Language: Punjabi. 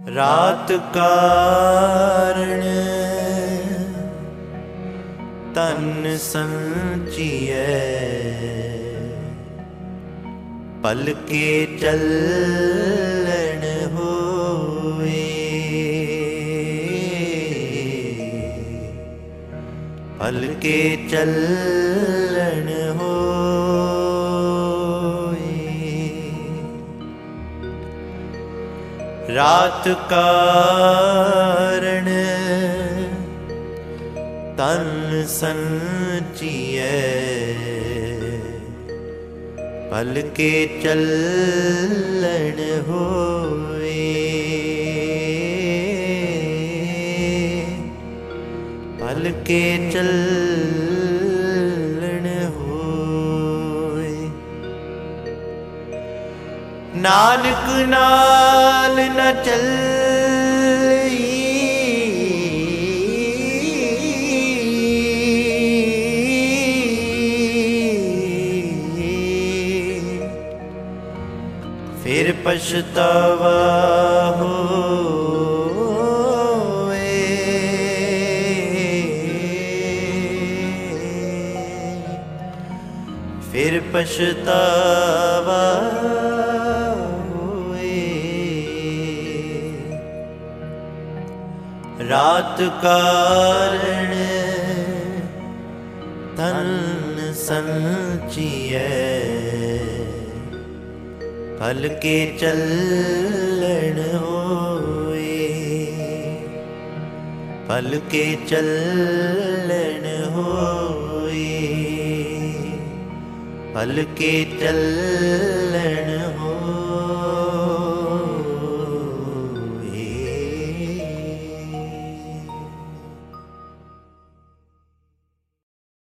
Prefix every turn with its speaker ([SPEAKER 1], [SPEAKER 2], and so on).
[SPEAKER 1] ਰਾਤ ਕਾਰਣ ਤਨ ਸੰਚੀਐ, ਪਲਕੇ ਚੱਲਣ ਹੋਏ, ਪਲਕੇ ਚੱਲਣ ਹੋਏ। ਰਾਤ ਕਾਰਣ ਤਨ ਸੰਚੀਐ, ਪਲਕੇ ਚੱਲਣ ਹੋਏ, ਪਲਕੇ ਚੱਲਣ ਹੋਏ। ਨਾਨਕ ਨਾਲ ਨ ਚੱਲਈ, ਫਿਰ ਪਛਤਾਵਾ ਹੋਏ, ਫਿਰ ਪਛਤਾਵਾ ਹੋਏ। ਰਾਤ ਕਾਰਣ ਤਨ ਸੰਚੀਐ, ਪਲਕੇ ਚੱਲਣ ਹੋਏ, ਪਲਕੇ ਚੱਲਣ ਹੋਏ, ਪਲਕੇ ਚੱਲਣ